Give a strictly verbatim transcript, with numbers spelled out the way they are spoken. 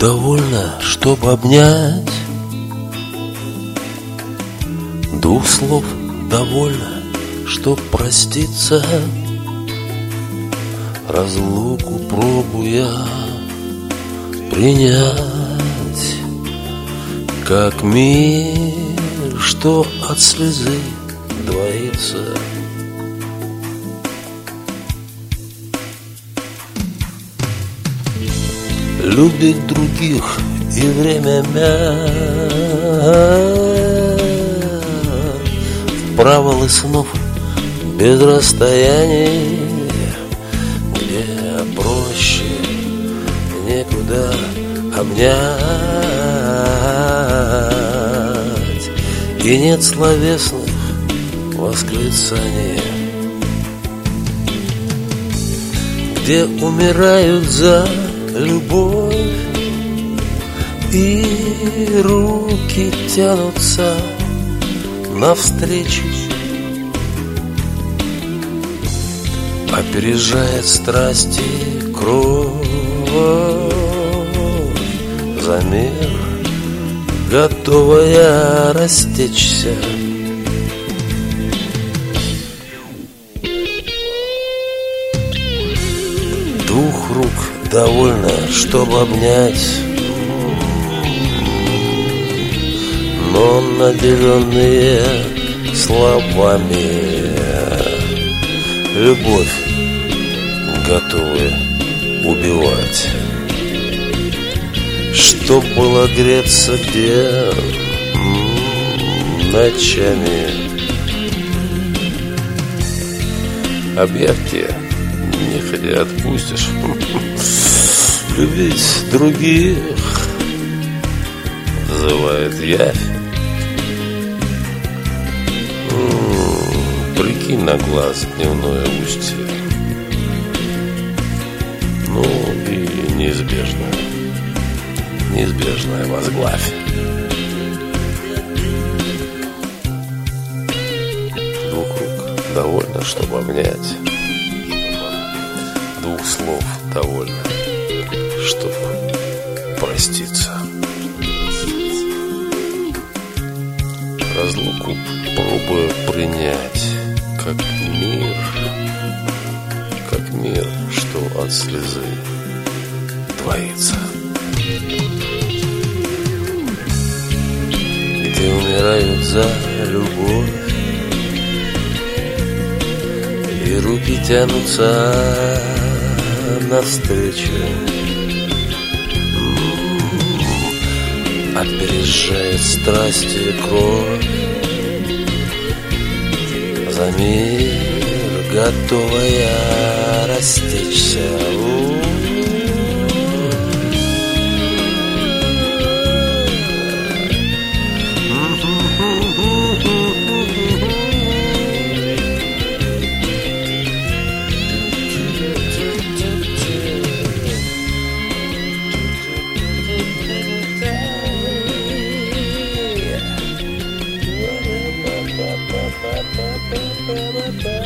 довольно, чтоб обнять. Двух слов довольно, чтоб проститься. Разлуку пробуя принять, как мир, что от слезы двоится. Любить других и время мять в провалы снов без расстояний, где проще некуда обнять, и нет словесных восклицаний, где умирают за любовь и руки тянутся навстречу, опережает страсти кровь за мир, готовая растечься. Двух рук довольно, чтобы обнять, но наделенные словами любовь готовы убивать. Чтоб было греться где ночами, объятия неходя отпустишь. Любить других вызывает явь. Прикинь на глаз дневное устье, ну и неизбежное, неизбежное возглавь. Двух рук довольно, чтобы обнять. Двух слов довольно, чтобы проститься. Разлуку пробую принять, как мир, как мир, что от слезы двоится, где умирают за любовь и руки тянутся навстречу, опережает страсти кровь за мир, готовая растечься. Ba ba ba ba ba ba ba ba.